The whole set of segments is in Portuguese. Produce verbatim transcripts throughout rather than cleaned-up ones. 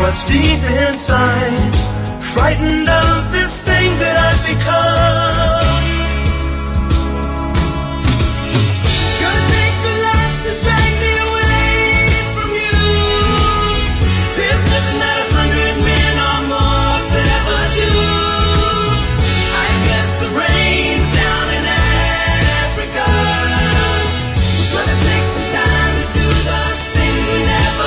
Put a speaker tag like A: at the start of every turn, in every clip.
A: what's deep inside, frightened of this thing that I've become. Gonna take a lot to drag me away from you. There's nothing that a hundred men or more could ever do. I guess the rain's down in Africa. We're gonna take some time to do the things we never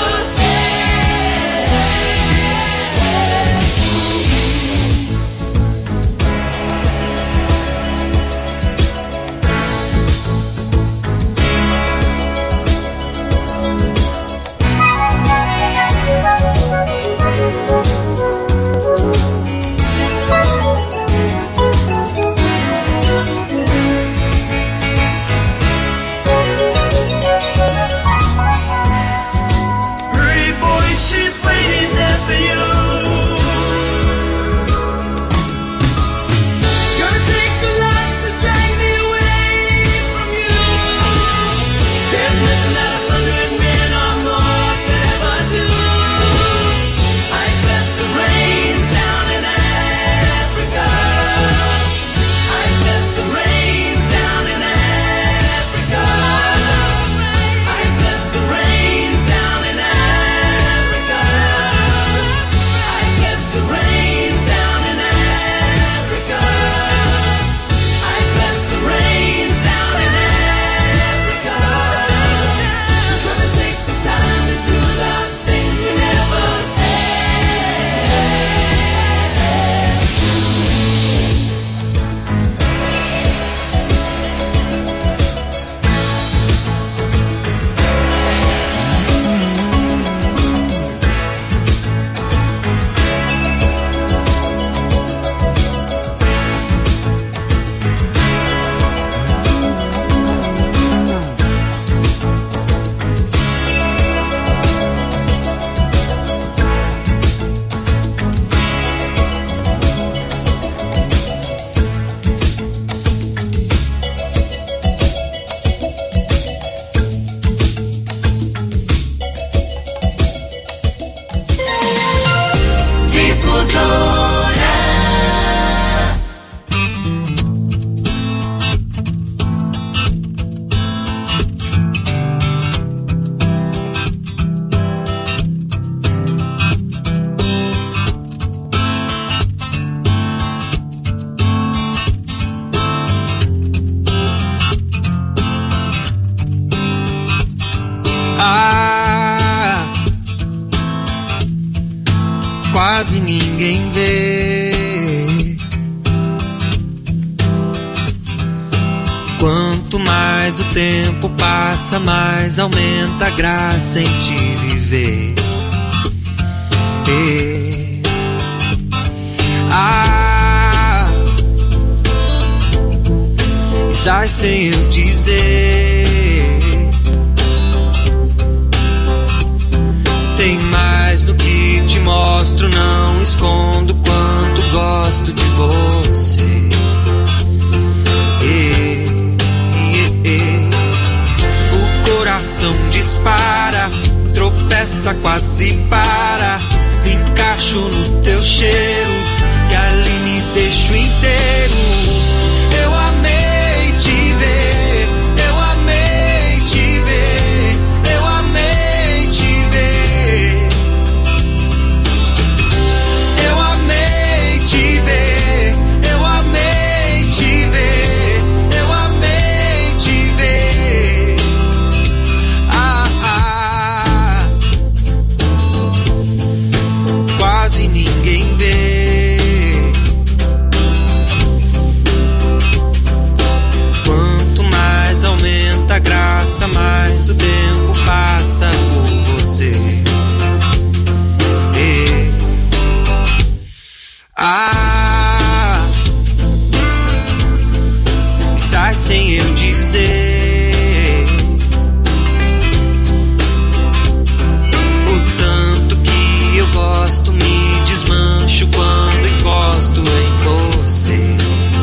B: quase ninguém vê. Quanto mais o tempo passa, mais aumenta a graça em te viver. E... Ah, sai sem eu dizer. Tem mais no que te mostro, não escondo quanto gosto de você. E, e, e. O coração dispara, tropeça, quase para. Encaixo no teu cheiro e ali me deixo inteiro. Eu amei te ver, eu amei te ver, eu amei te ver. Eu amei te ver, eu amei te ver, eu amei te ver. Ah, ah. Quase ninguém vê. Quanto mais aumenta a graça, mais o tempo passa por você. E... Ah, sai sem eu dizer o tanto que eu gosto, me desmancho quando encosto em você.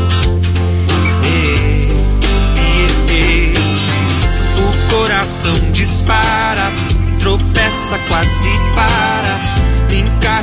B: E, e, e. O coração dispara, tropeça, quase para. Encara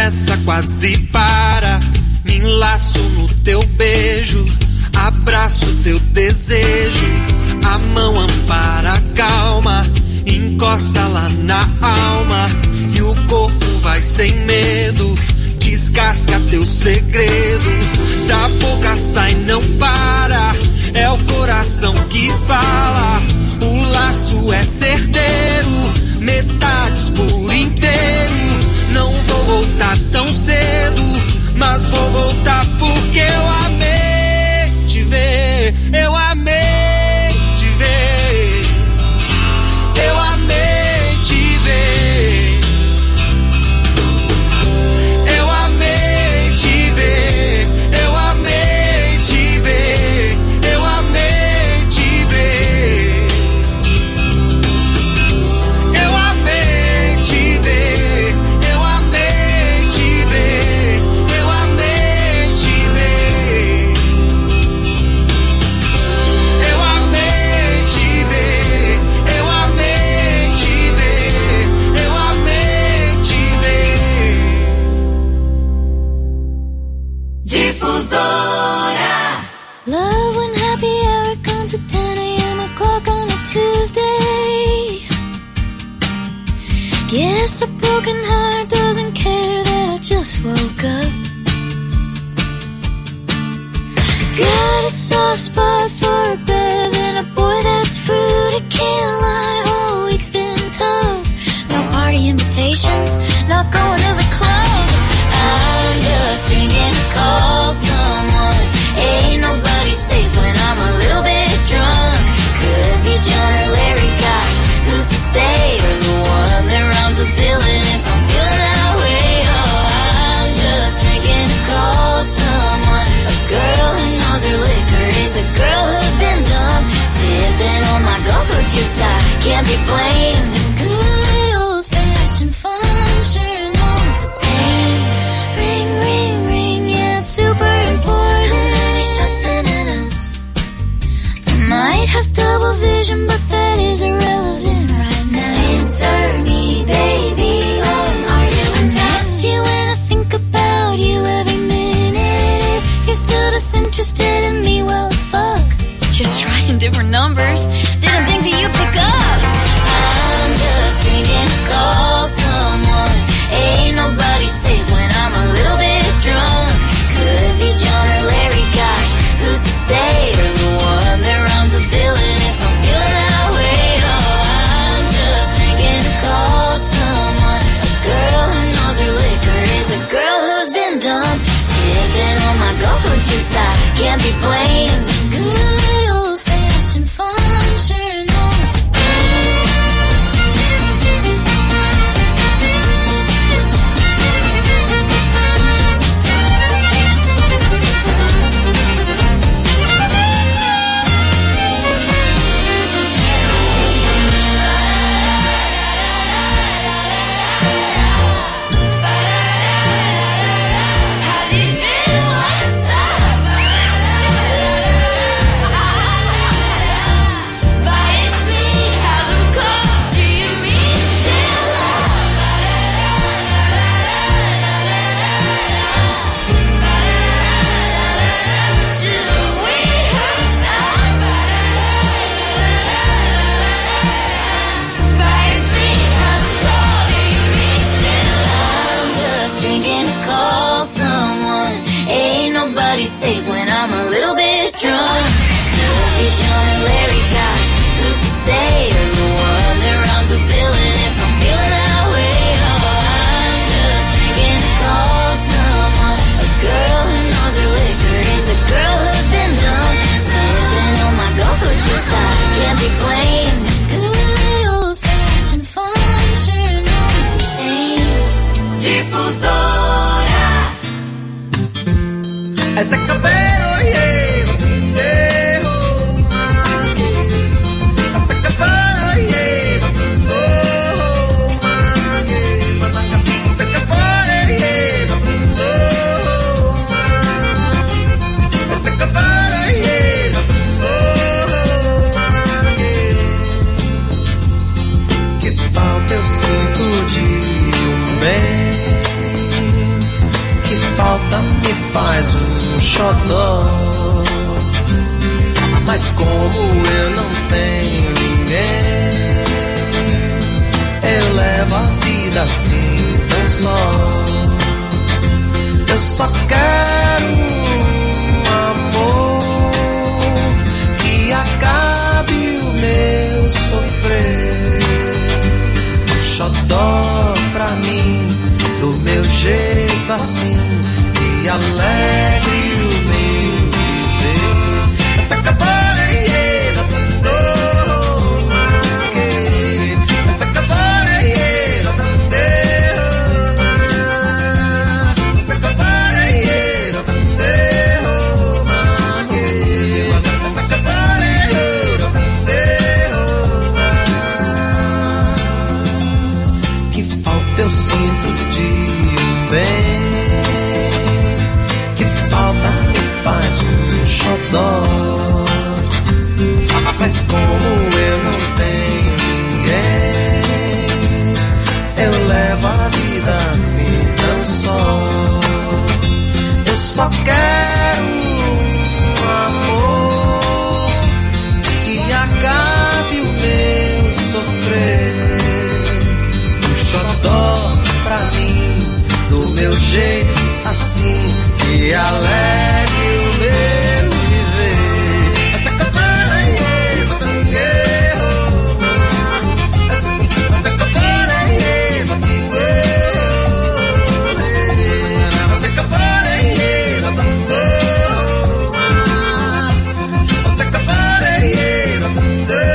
B: começa, quase para. Me enlaço no teu beijo, abraço teu desejo. A mão ampara, calma, encosta lá na alma. E o corpo vai sem medo, descasca teu segredo. Da boca sai, não para, é o coração que fala. O laço é certeiro, metades por inteiro. Não vou voltar tão cedo, mas vou voltar porque eu amei te ver. Eu amei te ver. Eu amei te ver. Eu amei te ver. Eu amei te ver. Eu amei te ver. Eu amei te ver. Eu amei te ver. Eu amei te ver. Eu amei te ver. Eu amei te ver. Eu amei te ver. Difusora.
C: Love when happy hour comes at ten a.m. o'clock on a Tuesday. Guess a broken heart doesn't care that I just woke up. Got a soft spot for a bev and a boy that's fruity, can't lie, whole week's been tough. No party invitations, not going to the club. I'm just drinking to call someone. Ain't nobody safe when I'm a little bit drunk. Could be John or Larry, gosh, who's to say? Or the one that rounds a villain if I'm feeling that way. Oh, I'm just drinking to call someone. A girl who knows her liquor is a girl who's been dumped. Sipping on my go-go juice, I can't be blamed. Some good old-fashioned fun sure knows the pain. Ring, ring, ring, yeah, it's super important. How many shots in an ounce? I might have double vision, but that is irrelevant right now. Answer me, baby, um, are you in town? Miss you when I think about you every minute. If you're still disinterested in me, well, fuck. Just trying different numbers. Didn't think that you'd pick up. I'm just drinking to call someone. Ain't nobody safe when I'm a little bit drunk. Could be John or Larry, gosh, who's to say? Or the one that rounds a villain if I'm feeling that way. Oh, I'm just drinking to call someone. A girl who knows her liquor is a girl who's been dumped. Sipping on my go-go juice, I can't be blamed. Some good old-fashioned fun sure knows the pain. How's you been? What's up? But it's me. How's it go? Do you mean still love? Should we hook up? But it's me. How's it go? Do you mean still love? I'm just drinking to call someone. Ain't nobody safe when I'm a little bit drunk. Could be John or Larry, gosh, who's to say? Or the one that rounds a villain if I'm feeling that way. Oh, I'm just drinking to call someone. A girl who knows her liquor is a girl who's been dumped. Sipping on my go-go juice, I can't be blamed. Some good old-fashioned fun sure knows the pain.
A: Difusora.
B: Hasta cabero llego, dejo aquí. Hasta cabero llego, oh, aquí. Hasta cabero llego, oh, hasta cabero llego, oh, aqui. Que falta eu sinto de um bem.
D: falta me faz um xodó. Mas como eu não tenho ninguém, eu levo a vida assim tão só. Eu só quero um amor que acabe o meu sofrer. Um xodó pra mim, do meu jeito assim, e alegre o meu viver. Essa cabareira também, essa cabareira também, essa cabareira também, essa cabareira também. Que falta eu sinto de um bem, que falta me faz um xodó. Mas como eu não tenho ninguém, eu levo a vida assim tão só. Eu só quero um amor que acabe o meu sofrer. Um xodó pra mim, do meu jeito assim, que alegre o meu viver. Essa cabareira também, essa cabareira também, essa cabareira também, essa cabareira também.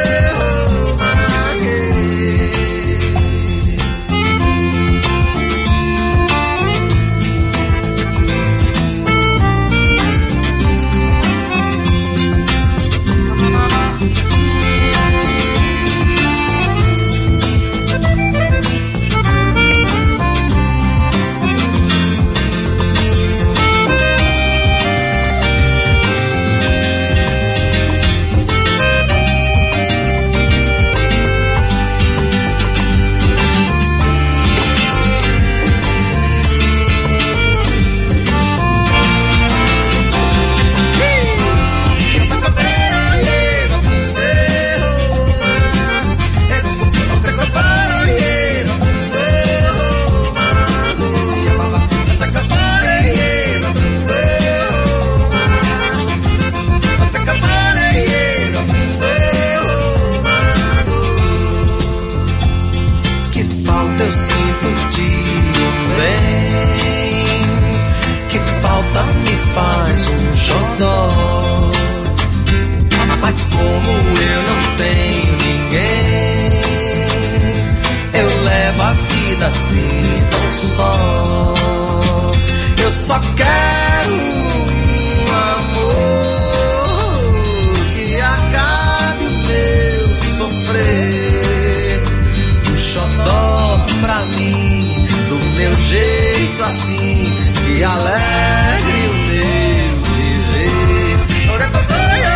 D: Assim tão só. Eu só quero um amor que acabe o meu sofrer. Um xodó pra mim, do meu jeito assim, que alegre o meu viver. Ora papai,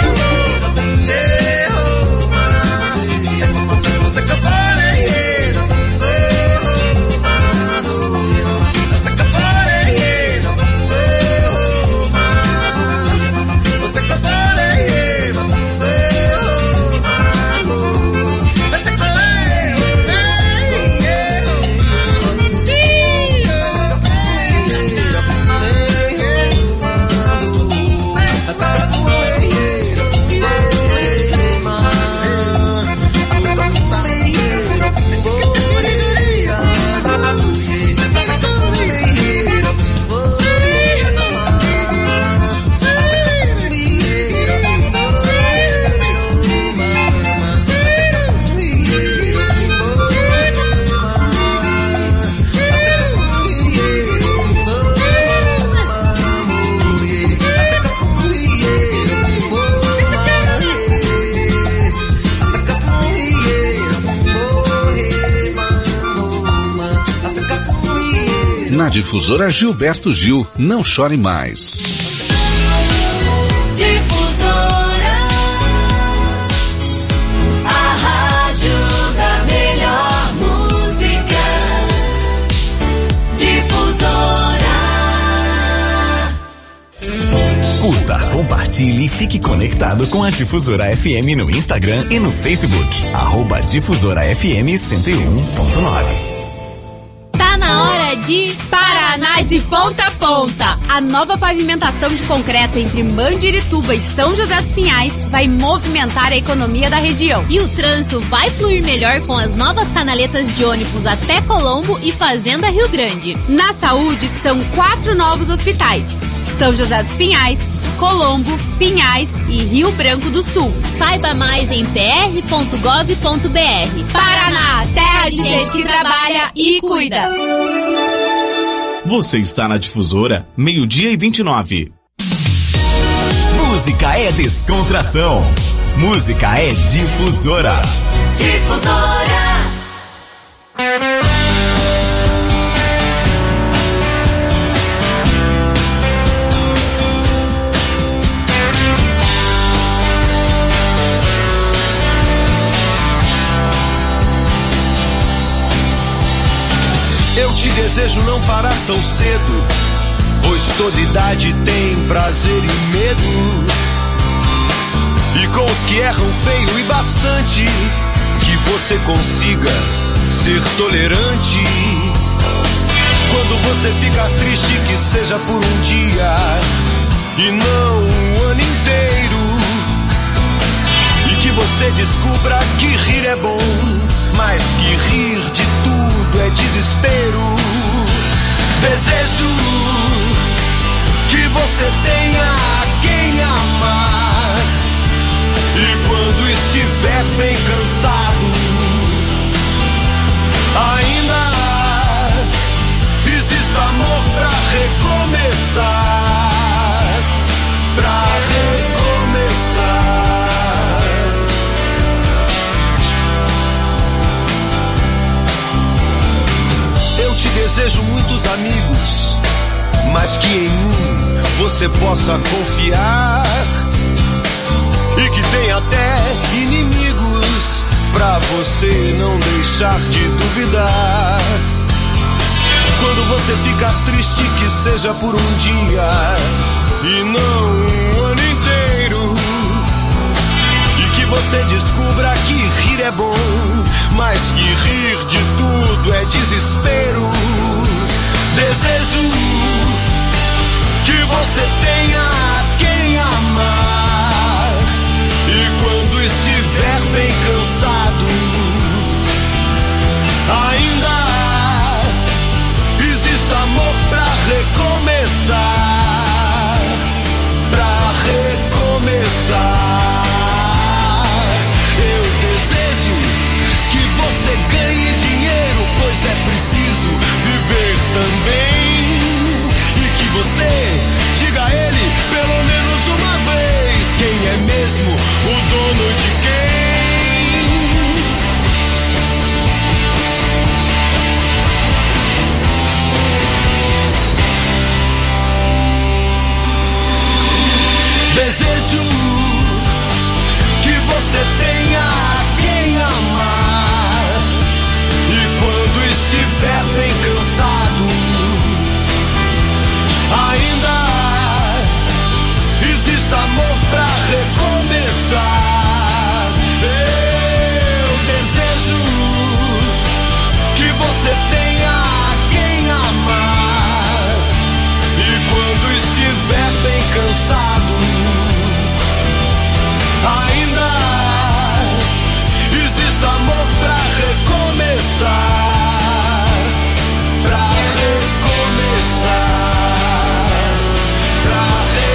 D: você cabareira também. Essa cabareira também, você cabareira também, essa cabareira,
E: Na Difusora Gilberto Gil, Não Chore Mais.
A: Difusora, a rádio da melhor música. Difusora.
F: Curta, compartilhe e fique conectado com a Difusora F M no Instagram e no Facebook. Arroba Difusora F M cento e um ponto nove.
G: Tá na hora de Paraná de Ponta a Ponta. A nova pavimentação de concreto entre Mandirituba e São José dos Pinhais vai movimentar a economia da região.
H: E o trânsito vai fluir melhor com as novas canaletas de ônibus até Colombo e Fazenda Rio Grande.
G: Na saúde, são quatro novos hospitais: São José dos Pinhais, Colombo, Pinhais e Rio Branco do Sul.
H: Saiba mais em p r ponto gov ponto b r.
G: Paraná, terra de gente que trabalha e cuida.
I: Você está na Difusora, meio-dia e vinte e nove.
F: Música é descontração. Música é Difusora.
A: Difusora.
J: Eu te desejo não parar tão cedo, pois toda idade tem prazer e medo. E com os que erram feio e bastante, que você consiga ser tolerante. Quando você fica triste, que seja por um dia e não um ano inteiro. E que você descubra que rir é bom, mas que rir de tudo é desespero. Desejo que você tenha quem amar, e quando estiver bem cansado, ainda existe amor pra recomeçar, pra recomeçar. Eu te desejo muitos amigos, mas que em um você possa confiar, e que tenha até inimigos pra você não deixar de duvidar. Quando você fica triste, que seja por um dia e não um ano inteiro. E que você descubra que rir é bom, mas que rir de tudo é desespero. Desejo que você tenha quem amar, e quando estiver bem cansado, ainda existe amor pra recomeçar, pra recomeçar. Eu desejo que você ganhe dinheiro, pois é preciso viver também, e que você diga a ele pelo menos uma vez quem é mesmo o dono de quem. Desejo que você tenha quem amar, e quando estiver bem cansado, ainda existe amor pra recomeçar. Eu desejo que você tenha quem amar, e quando estiver bem cansado, ainda existe amor pra recomeçar, pra recomeçar, pra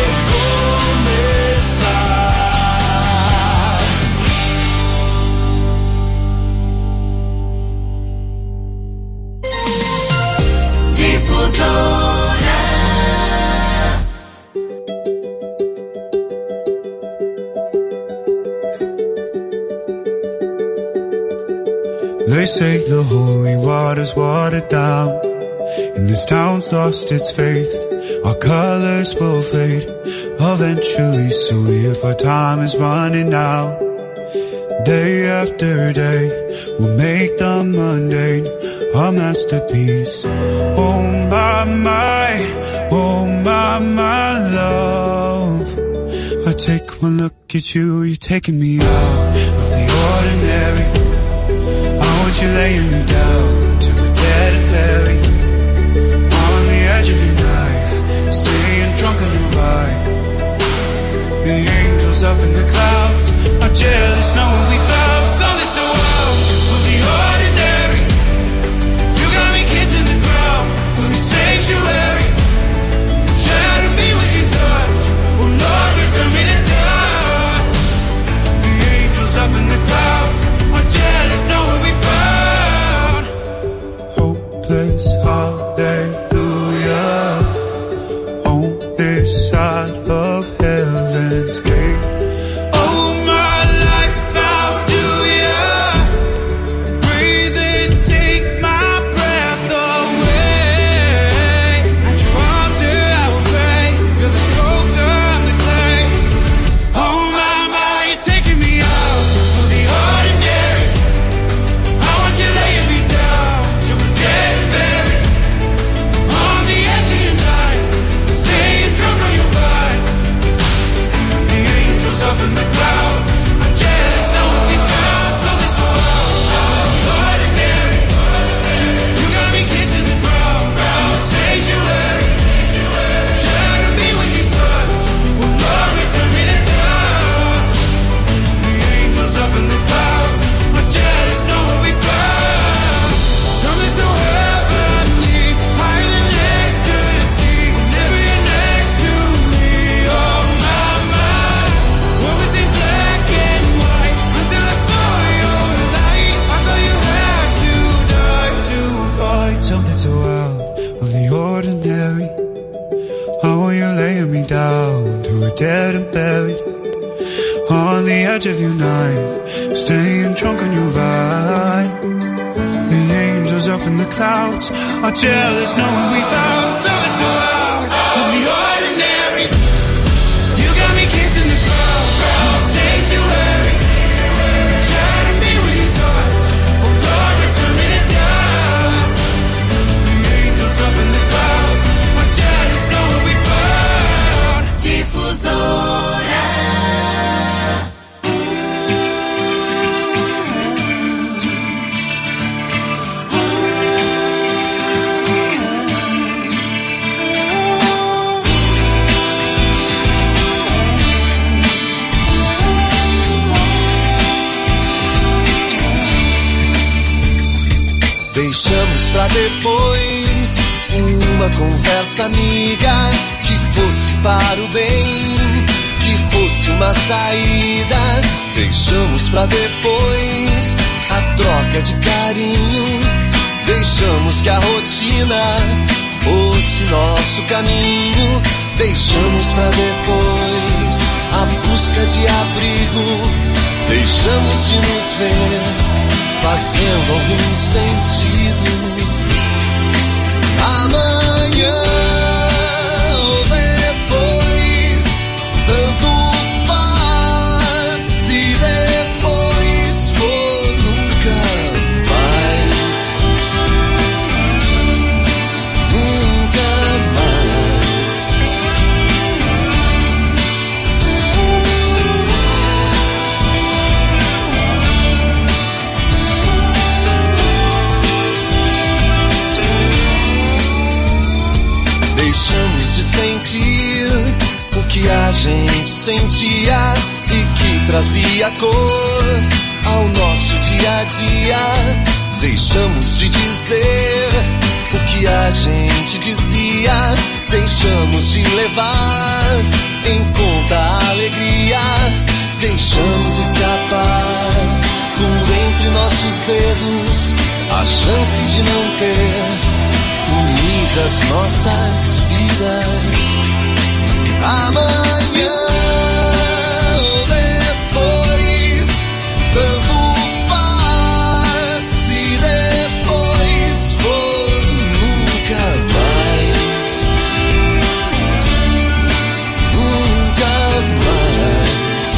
J: recomeçar. Difusora.
K: They say the holy water's watered down, and this town's lost its faith. Our colors will fade eventually, so if our time is running out, day after day, we'll make the mundane a masterpiece. Oh my, my, oh my, my love. take one look at you, you're taking me out of the ordinary. I want you laying me down to the dead and buried. On the edge of your knife, staying drunk on your vibe. The angels up in the clouds are jealous knowing we found something so out of the ordinary. You got me kissing the ground from your sanctuary. Shatter me with your touch, oh Lord, return me to dust. The angels up in the clouds are jealous knowing we found hopeless hallelujah on this side of heaven's gate. Oh my life, how do ya breathe and take my breath away? At your altar I will pray, you're the sculptor, I'm the clay. Oh my, my, you're taking me out of the ordinary. I want you laying me down to a dead and buried. On the edge of your knife, staying drunk on your vine. The angels up in the clouds are jealous knowing we found something so out of the ordinary. You got me kissing the ground from your sanctuary. Shatter me with your touch, oh Lord, return me to dust. The angels up in the clouds are jealous knowing we found something so heavenly, higher than ecstasy. Whenever you're next to me, oh my, my. What was in black and white until I saw your light? I thought you had to die to find something so out of the ordinary. I want you laying me down to a dead and buried. On the edge of your night, staying drunk on your vine. The angels up in the clouds are jealous knowing we found something so out of the ordinary. You got me kissing the ground from the sanctuary. Shatter me with your touch, oh Lord, return me to dust. The angels up in the clouds are jealous knowing we found
A: Difusora.
J: Deixamos pra depois uma conversa amiga que fosse para o bem, que fosse uma saída. Deixamos pra depois a troca de carinho. Deixamos que a rotina fosse nosso caminho. Deixamos pra depois a busca de abrigo. Deixamos de nos ver fazendo algum sentido. Amanhã ou depois, tanto faz. Se depois for nunca mais, nunca mais. Deixamos de sentir o que a gente sentia e que trazia cor ao nosso dia a dia. Deixamos de dizer o que a gente dizia. Deixamos de levar em conta a alegria. Deixamos escapar por entre nossos dedos a chance de não ter unidas nossas vidas. Amanhã ou depois, tanto faz. Se depois for nunca mais, nunca mais.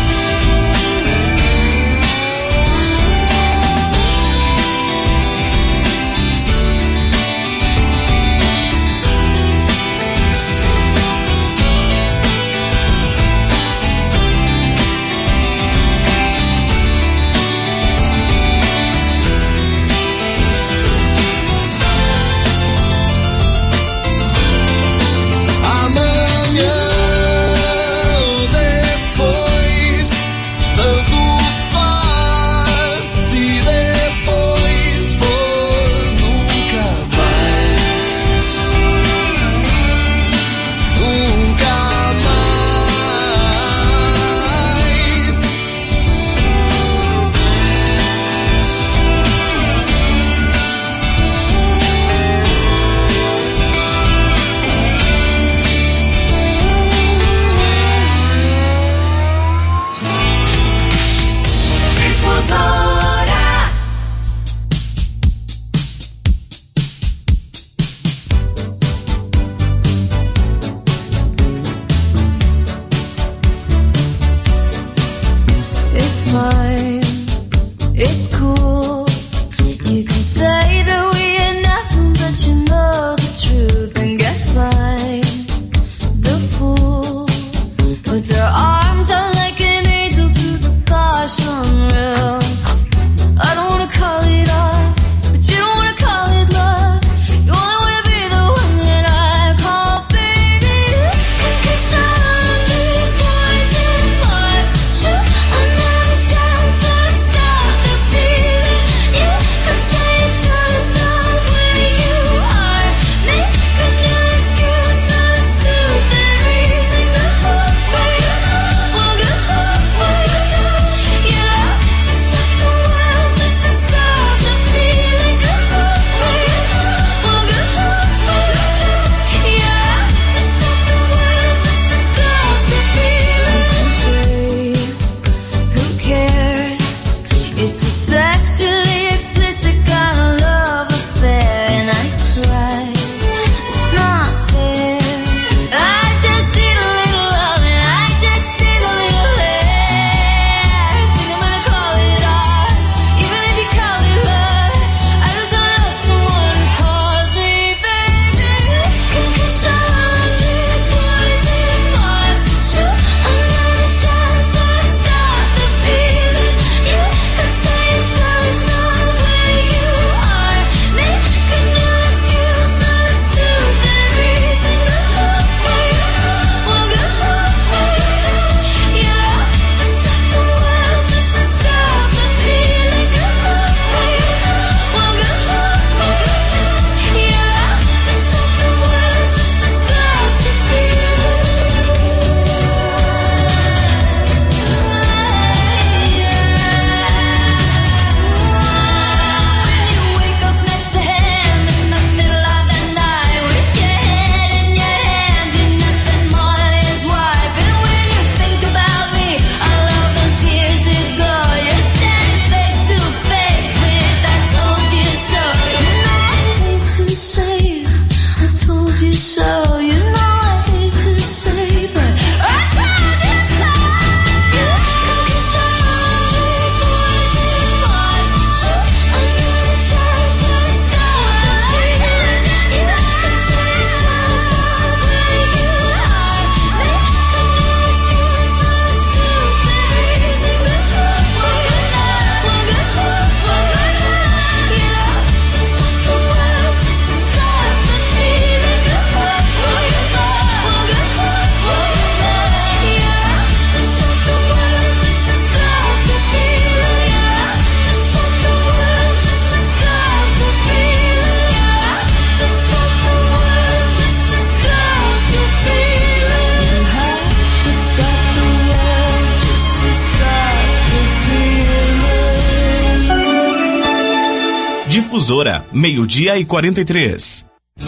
I: Difusora, meio-dia e quarenta e três.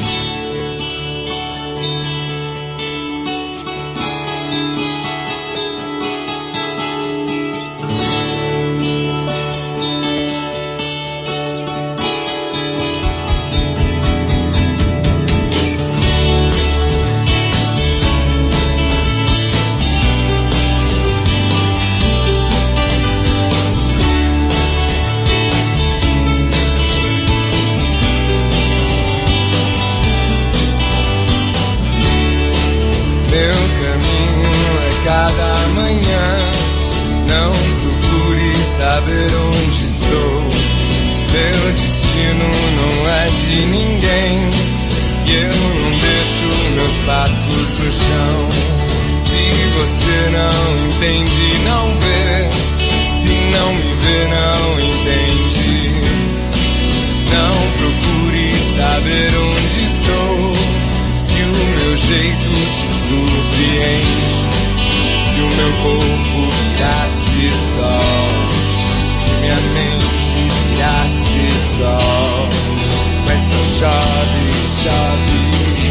L: Meu caminho é cada manhã. Não procure saber onde estou. Meu destino não é de ninguém. E eu não deixo meus passos no chão. Se você não entende, não vê. Se não me vê, não entende. Não procure saber onde estou. Se o meu jeito te surpreende, se o meu corpo virasse sol, se minha mente virasse sol, mas só chove, chove,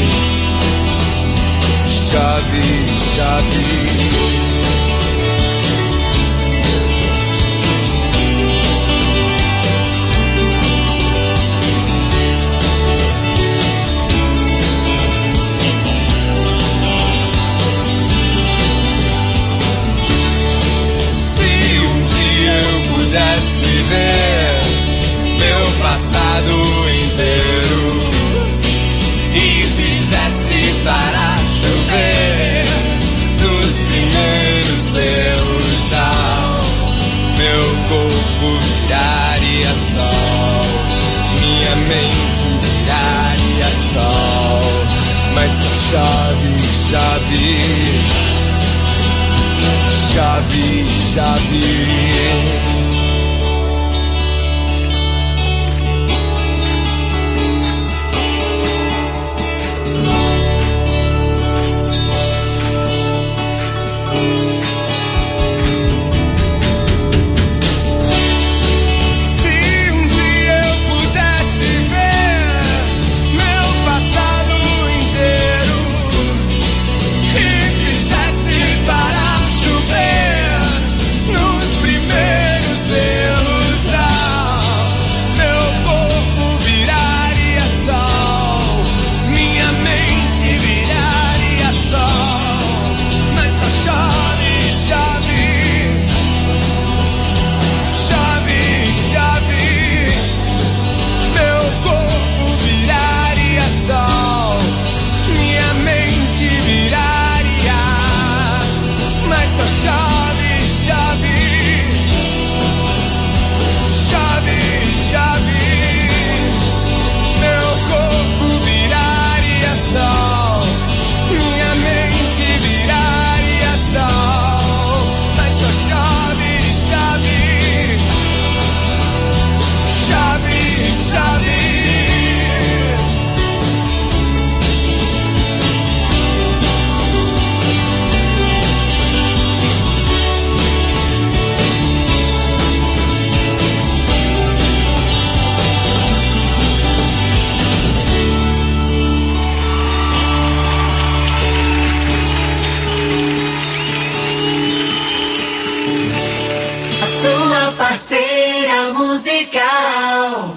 L: chove, chove. Pudesse ver meu passado inteiro e fizesse parar chover nos primeiros erros, ao meu corpo viraria sol, minha mente viraria sol, mas só chove, chove, chove, chove.
A: Parceira musical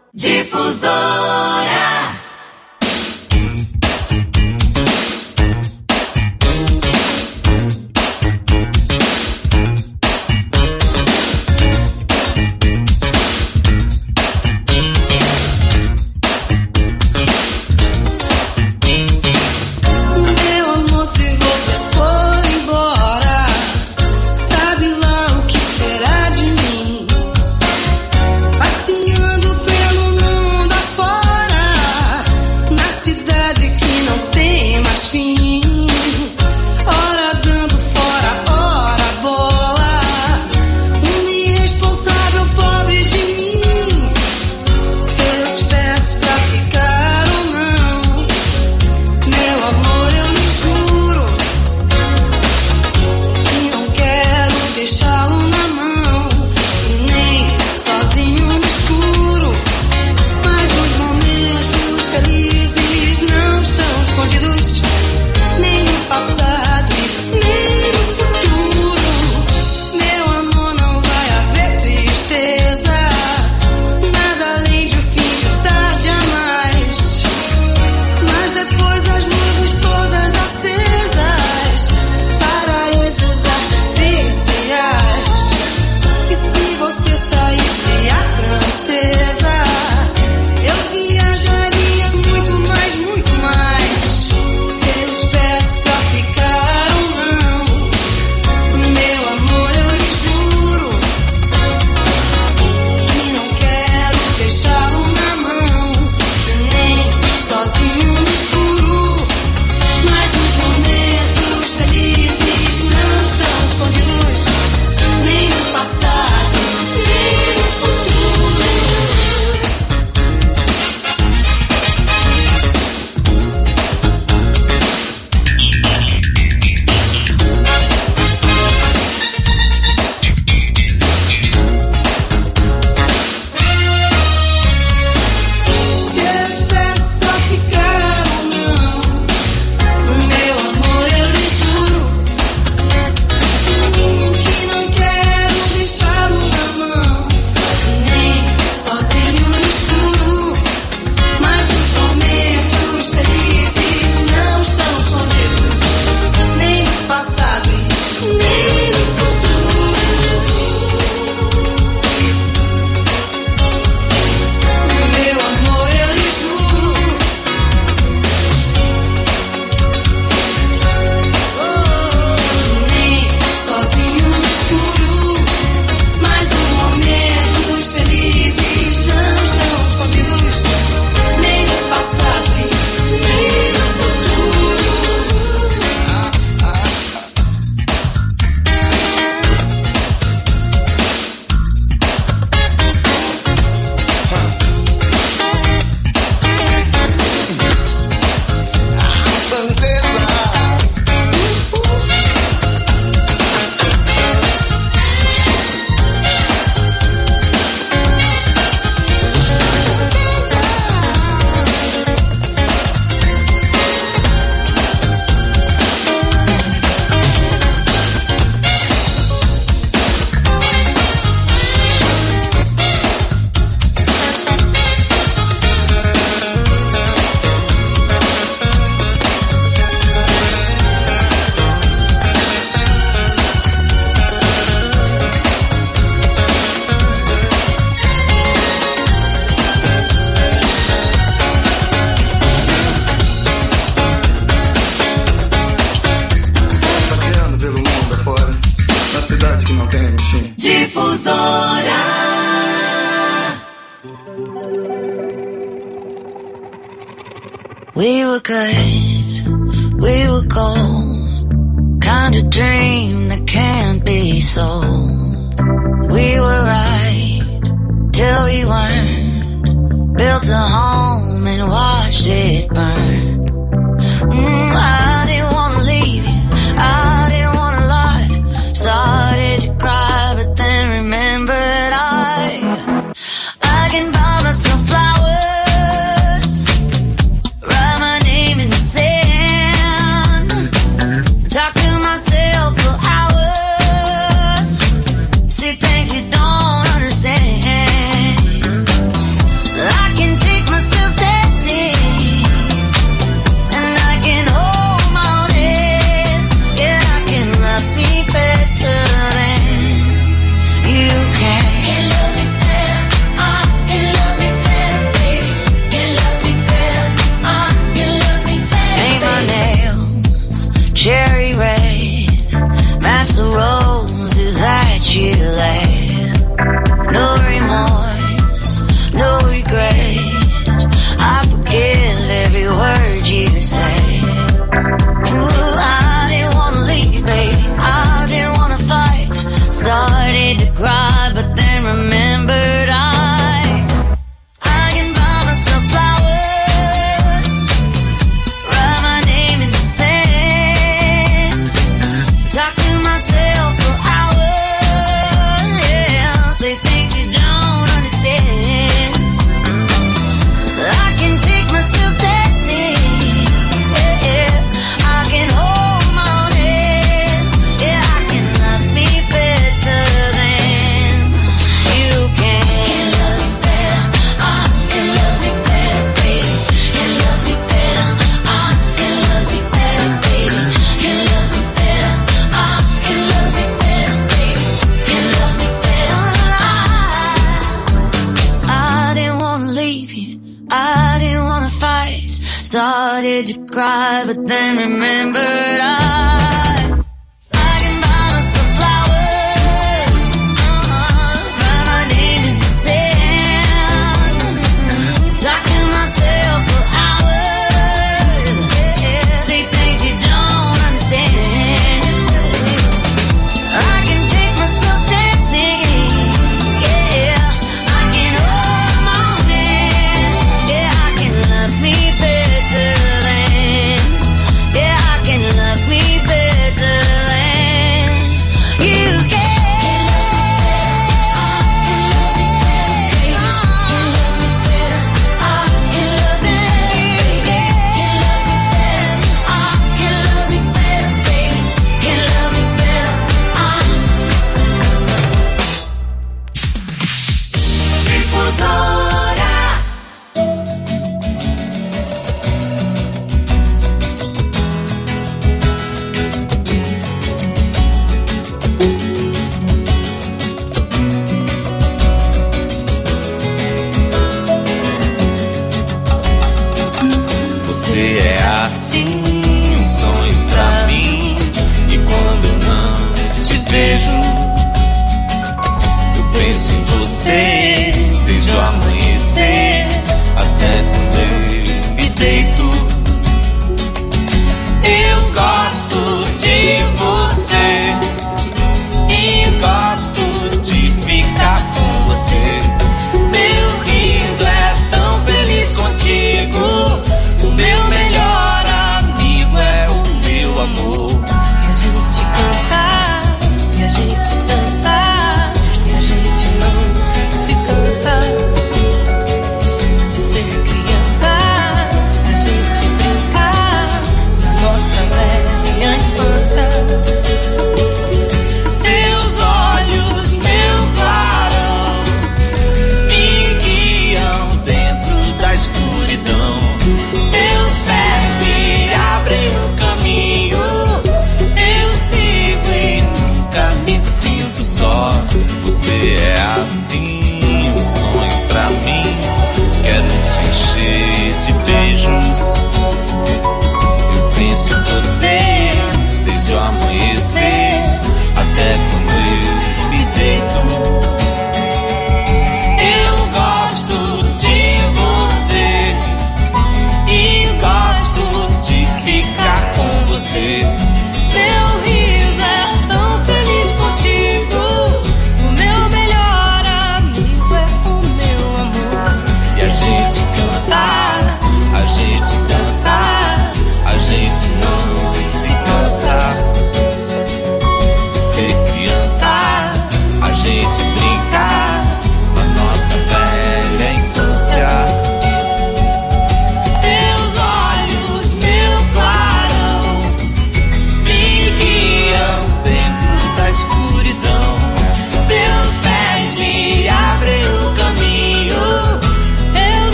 A: Difusora.
M: Passeando pelo mundo afora.
A: Difusora.
C: We were good, we were gold, kind of dream that can't be sold. We were right till we weren't, built a home and watched it burn. Mm, I didn't wanna leave you, I didn't wanna lie, started to cry but then remembered I, I can buy myself flowers. Cherry red, match the roses that you laid. No remorse, no regret, I forgive every word you say. Ooh, I didn't wanna leave you, baby, I didn't wanna fight. Started to cry, but then remembered I, I can buy myself flowers, write my name in the sand. Talk to myself for hours, yeah. Say things you don't understand. I can take myself dancing, yeah, yeah. I can hold my own hand, yeah. I can love me better than you can. Can love me better, I can love me better, baby. Can love me better, I can love me better, baby. Can love me better, I can love me better, baby. Can love me better, I, I didn't wanna leave you, I didn't wanna fight. Started to cry, but then remembered I, I can buy myself flowers, uh-huh, write my name in the sand. Talk to myself for hours, yeah. Say things you don't understand. I can take myself dancing, yeah. I can hold my own hand, yeah. I can love me better than, yeah. I can love me better than you can.
L: Você é assim, um sonho pra mim. E quando eu não te vejo, eu penso em você desde o amanhecer até quando eu me deito. Eu gosto de você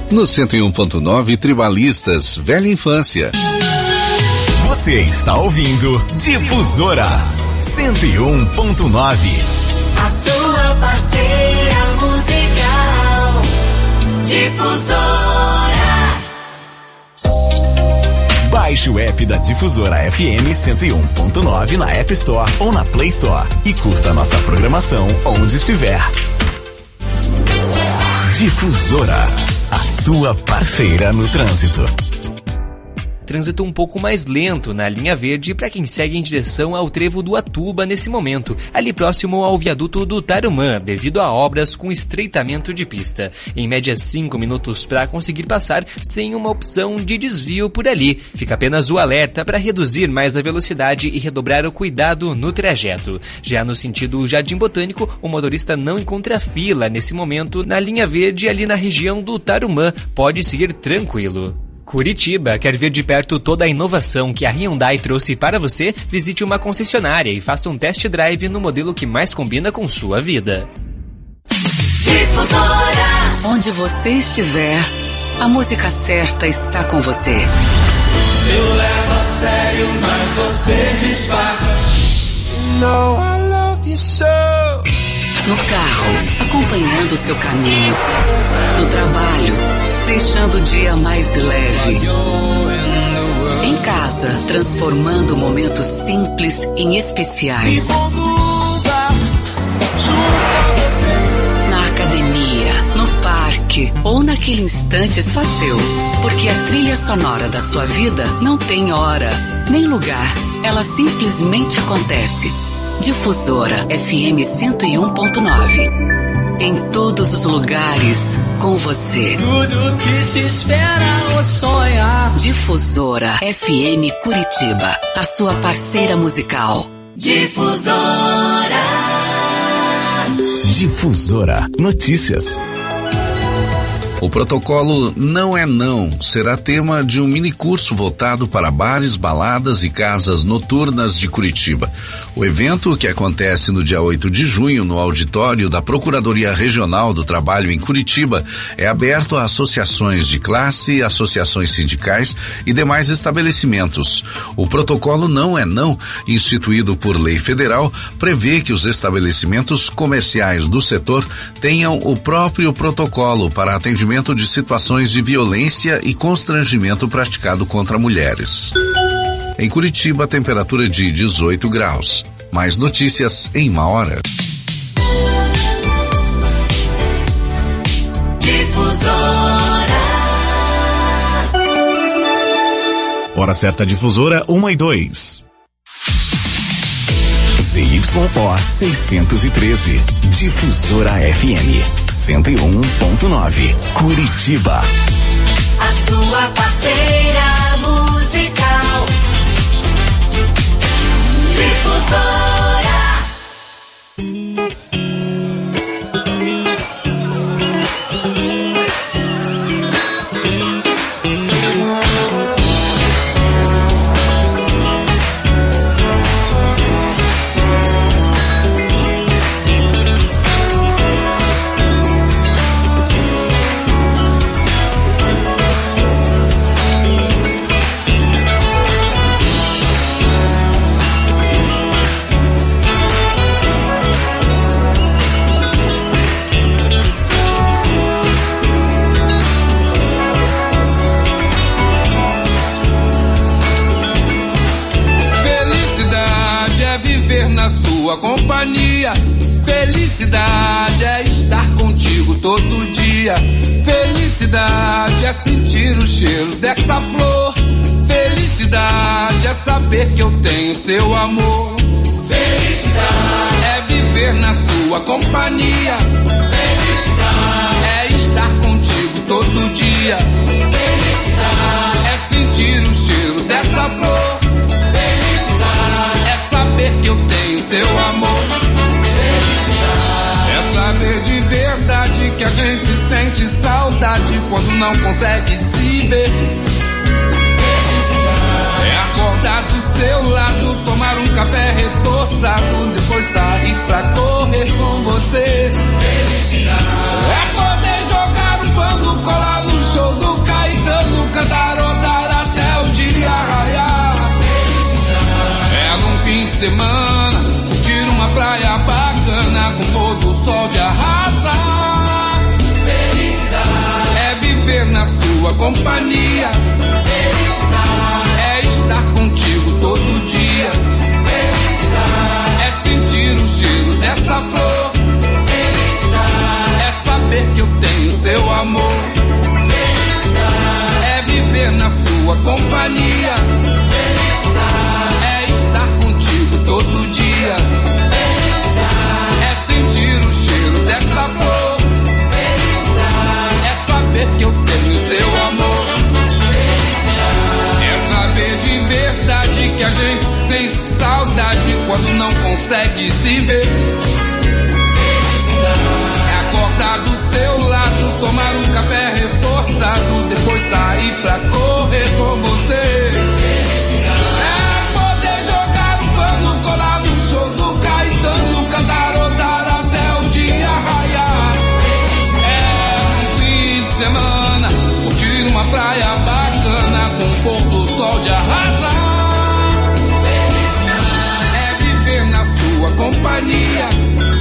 E: No cento e um ponto nove, Tribalistas, Velha Infância.
F: Você está ouvindo Difusora cento e um ponto nove.
A: A sua parceira musical, Difusora.
F: Baixe o app da Difusora F M cento e um ponto nove na App Store ou na Play Store e curta nossa programação onde estiver. Difusora, a sua parceira no trânsito.
M: Trânsito um pouco mais lento na linha verde para quem segue em direção ao trevo do Atuba nesse momento, ali próximo ao viaduto do Tarumã, devido a obras com estreitamento de pista. Em média cinco minutos para conseguir passar sem uma opção de desvio por ali. Fica apenas o alerta para reduzir mais a velocidade e redobrar o cuidado no trajeto. Já no sentido Jardim Botânico, o motorista não encontra fila nesse momento na linha verde ali na região do Tarumã. Pode seguir tranquilo. Curitiba quer ver de perto toda a inovação que a Hyundai trouxe para você? Visite uma concessionária e faça um test drive no modelo que mais combina com sua vida.
A: Difusora.
N: Onde você estiver, a música certa está com você.
A: Eu levo a sério, mas você disfarça. No, I love you so.
N: No carro, acompanhando seu caminho. No trabalho, deixando o dia mais leve. Em casa, transformando momentos simples em especiais. Na academia, no parque ou naquele instante só seu. Porque a trilha sonora da sua vida não tem hora, nem lugar. Ela simplesmente acontece. Difusora F M cento e um ponto nove. Em todos os lugares, com você.
A: Tudo que se espera ou sonha.
N: Difusora F M Curitiba, a sua parceira musical.
A: Difusora.
F: Difusora Notícias.
E: O protocolo Não é Não será tema de um minicurso voltado para bares, baladas e casas noturnas de Curitiba. O evento, que acontece no dia oito de junho no auditório da Procuradoria Regional do Trabalho em Curitiba, é aberto a associações de classe, associações sindicais e demais estabelecimentos. O protocolo Não é Não, instituído por lei federal, prevê que os estabelecimentos comerciais do setor tenham o próprio protocolo para atendimento de situações de violência e constrangimento praticado contra mulheres. Em Curitiba, a temperatura é de dezoito graus. Mais notícias em uma hora.
A: Difusora.
I: Hora certa Difusora, uma e dois.
F: Z Y O seiscentos e treze, Difusora F M cento e um ponto nove, Curitiba.
A: A sua parceira musical. Difusora.
J: Companhia, felicidade é estar contigo todo dia. Felicidade é sentir o cheiro dessa flor. Felicidade é saber que eu tenho seu amor. Felicidade é viver na sua companhia. Felicidade é estar contigo todo dia. Felicidade é sentir o cheiro dessa flor. Felicidade é saber que eu tenho seu amor. Felicidade é saber de verdade que a gente sente saudade quando não consegue se ver. Felicidade é acordar do seu lado, tomar um café reforçado, depois sair pra correr com você. Felicidade é poder jogar um pano, colar no show
O: do sol de arrasar. Felicidade é viver na sua companhia. Felicidade é estar contigo todo dia. Felicidade é sentir o cheiro dessa flor. Felicidade é saber que eu tenho seu amor. Felicidade é viver na sua companhia. Felicidade é estar contigo todo dia. Felicidade é sentir o cheiro dessa flor. Felicidade é saber que eu tenho seu amor. Felicidade é saber de verdade que a gente sente saudade quando não consegue se ver. É acordar do seu lado, tomar um café reforçado, depois sair pra correr com você. É poder jogar um pano, colar no show do Caetano, cantarodar até o dia raiar. É um fim de semana, curtir uma praia bacana com o pôr do sol de arrasar. É viver na sua companhia.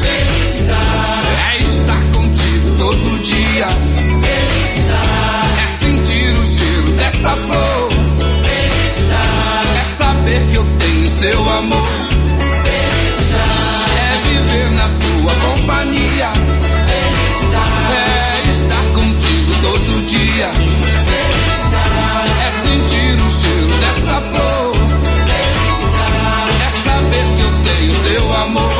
O: É estar contigo todo dia. Felicidade é sentir o cheiro dessa flor. Felicidade é saber que eu tenho seu amor. Felicidade é viver na sua companhia. Felicidade é estar contigo todo dia. Felicidade é sentir o cheiro dessa flor. Felicidade é saber que eu tenho seu amor.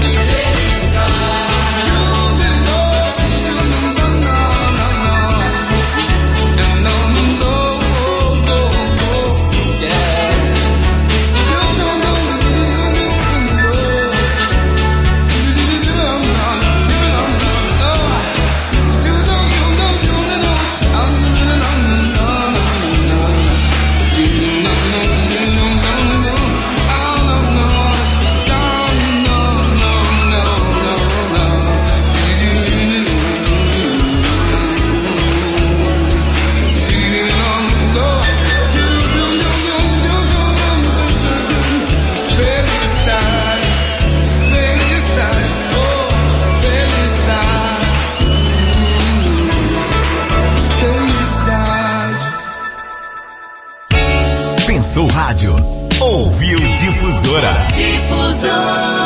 F: Pensou rádio, ouviu Difusora.
A: Difusora.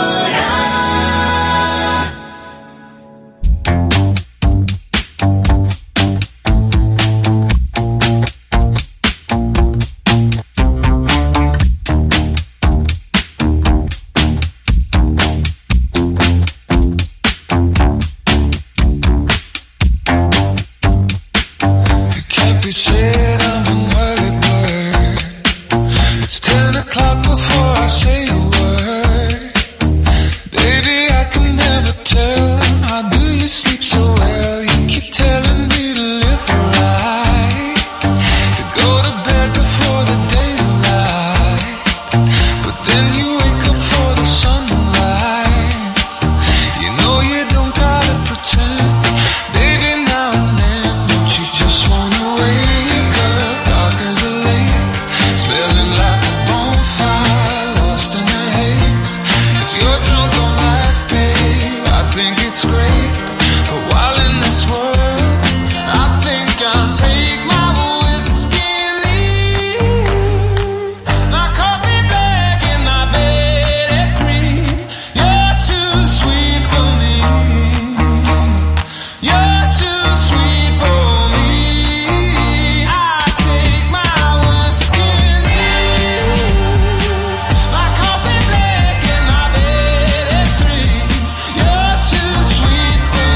P: You're too sweet for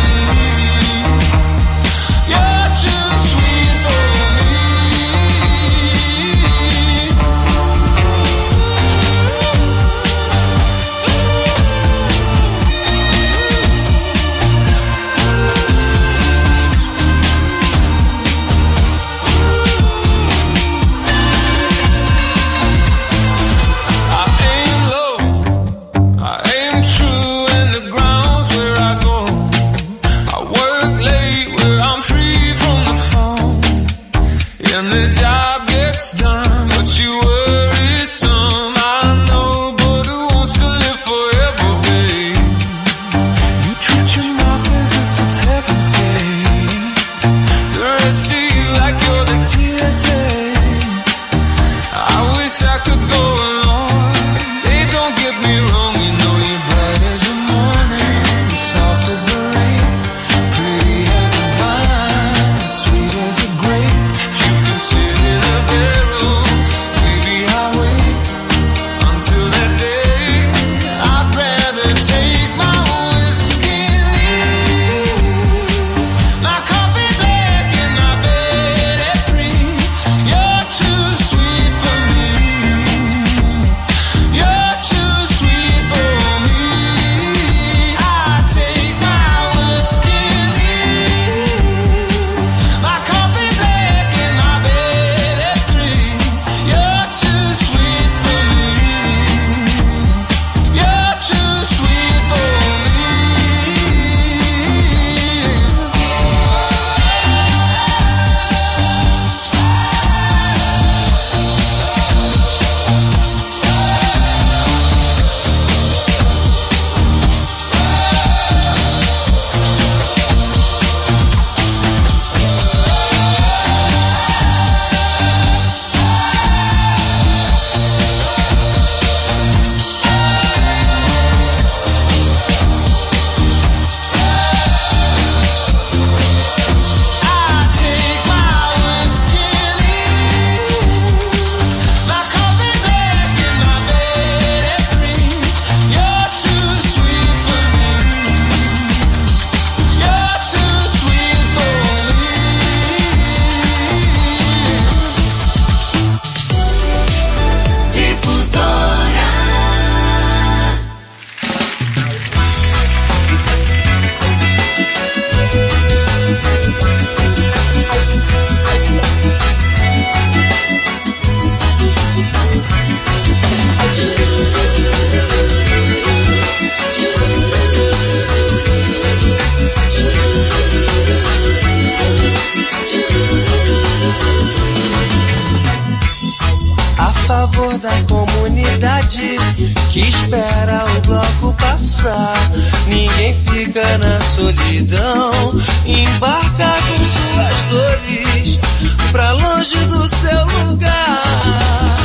A: que espera o bloco passar. Ninguém fica na solidão, embarca com suas dores pra longe do seu lugar.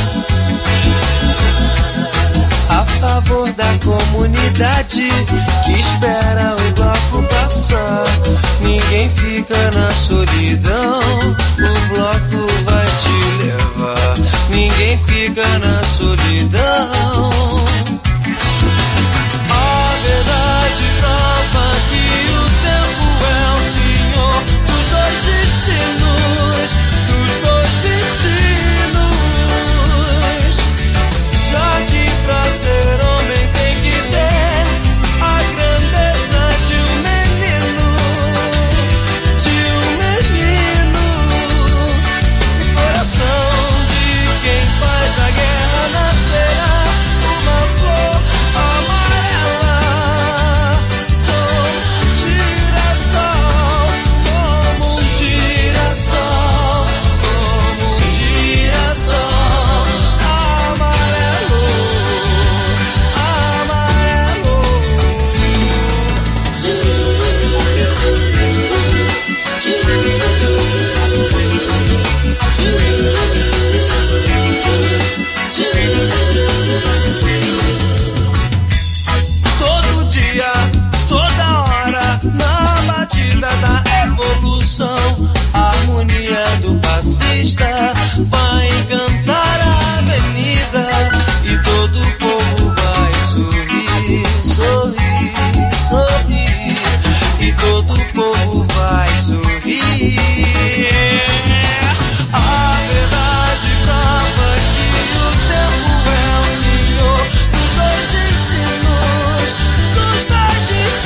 A: A favor da comunidade que espera o bloco passar. Ninguém fica na solidão, o bloco vai te levar. Ninguém fica na solidão.